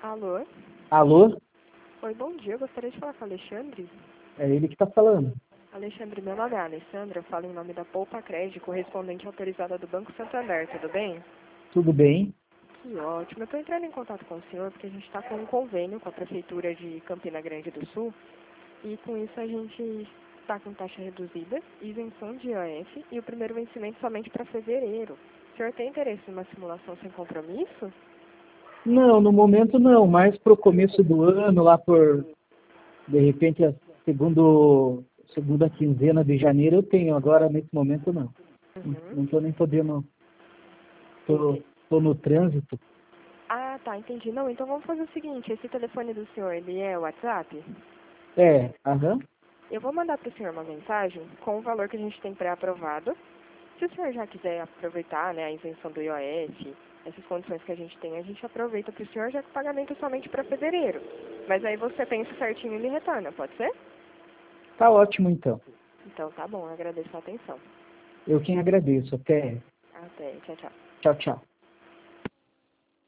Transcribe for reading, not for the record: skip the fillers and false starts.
Alô? Alô? Oi, bom dia. Eu gostaria de falar com o Alexandre. É ele que está falando. Alexandre, meu nome é Alessandra. Eu falo em nome da Poupa Crédito, correspondente autorizada do Banco Santander. Tudo bem? Tudo bem? Que ótimo. Eu estou entrando em contato com o senhor porque a gente está com um convênio com a Prefeitura de Campina Grande do Sul e com isso a gente está com taxa reduzida, isenção de IOF e o primeiro vencimento somente para fevereiro. O senhor tem interesse em uma simulação sem compromisso? Não, no momento não, mas para o começo do ano, lá por, de repente, a segunda quinzena de janeiro eu tenho, agora nesse momento não. Não Uhum. estou nem podendo, estou no trânsito. Ah, tá, entendi. Não, então vamos fazer o seguinte, esse telefone do senhor, ele é o WhatsApp? Aham. Eu vou mandar para o senhor uma mensagem com o valor que a gente tem pré-aprovado. Se o senhor já quiser aproveitar, né, a isenção do IOF, essas condições que a gente aproveita para o senhor, já que o pagamento é somente para fevereiro. Mas aí você pensa certinho e me retorna, pode ser? Tá ótimo então. Então tá bom, eu agradeço a atenção. Eu quem agradeço. Até. Até, tchau, tchau. Tchau, tchau.